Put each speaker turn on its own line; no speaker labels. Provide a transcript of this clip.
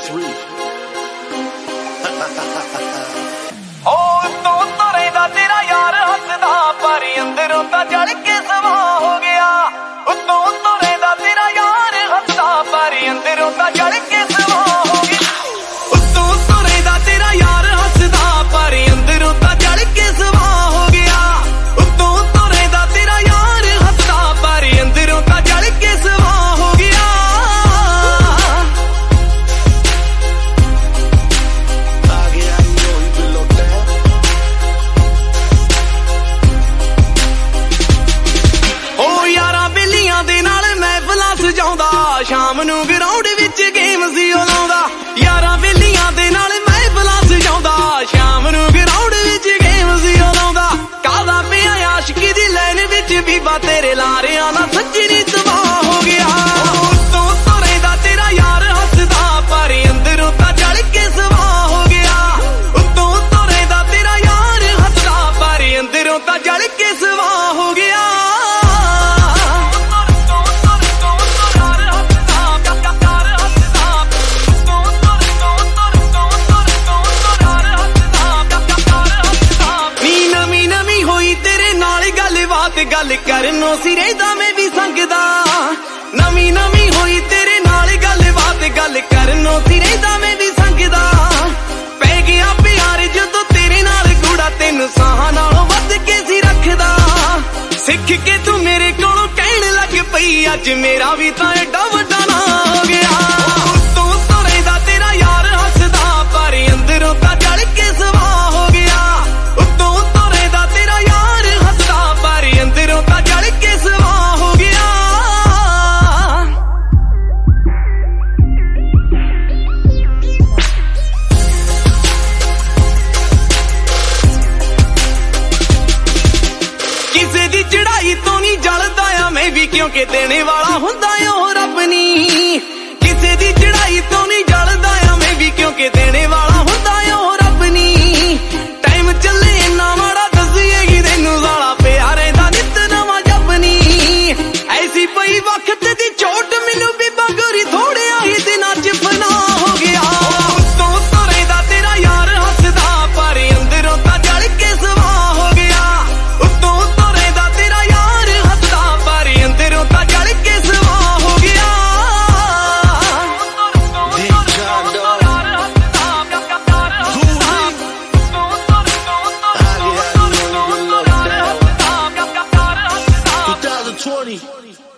तो तुरेदा तेरा यार हसदा पर अंदरों ता जल के सवा हो गया। तो तुरेदा तेरा यार हसदा पर अंदरों ता जल के सवा हो गया। तो तुरेदा तेरा यार हसदा पर अंदरों ता जल के सवा हो गया। तो तुरेदा तेरा यार हसदा पर अंदरों ता जल के सवा हो गया। शाम नू ग्राउंड विच गेम सी लाउंदा यारां वेलियां दे नाल महफिलां सजाउंदा। शाम नू ग्राउंड विच गेम सी लाउंदा कादा पिया आशिकी दी लाइन विच बीबा तेरे लारियां ना सज्जनी तबाह हो गया। तो तुरेदा तेरा यार हसदा पर अंदरों ता जल के सवा हो गया। तो तुरेदा तेरा यार हसदा पर अंदरों ता जल के सवा हो गया। गल करनो सिरेदा में भी संगदा नवी नवी होई तेरे नाल गलबात गल करनो सिरेदा में भी संगदा। पै गया प्यार जदों तेरे नाल गूड़ा तेनू साहां नालों वध के सी रखदा। सिख के तू मेरे कोलों कहण लग पई अज मेरा भी तां एडा वड्डा ना हो गया। तू तुरेदा तेरा यार हसदा पर अंदरों ता जल के सवा हो गया। तू तुरेदा तेरा यार हसदा पर अंदरों ता जल के सवा हो गया। किसे दी चढ़ाई तो नहीं जलदा आ मैं भी क्योंकि देने वाला हुंदा ओ रब नी। किसे दी चढ़ाई तो नहीं जलदा आ मैं भी क्योंकि देने वाला हुंदा ओ रब नी। टाइम चले इन्ना माड़ा दसिए कि तैनू साला प्यारे दा नित नवां जपनी। ऐसी पई वक्त दी चोट मैनू भी बगरी थोड़े ही दिनां च फना हो गया। तो तुरेदा तेरा यार हसदा पर अंदरों ता जल के सवा हो गया। तो तुरेदा तेरा यार हसदा पर अंदरों ता जल के सवा हो गया।
$20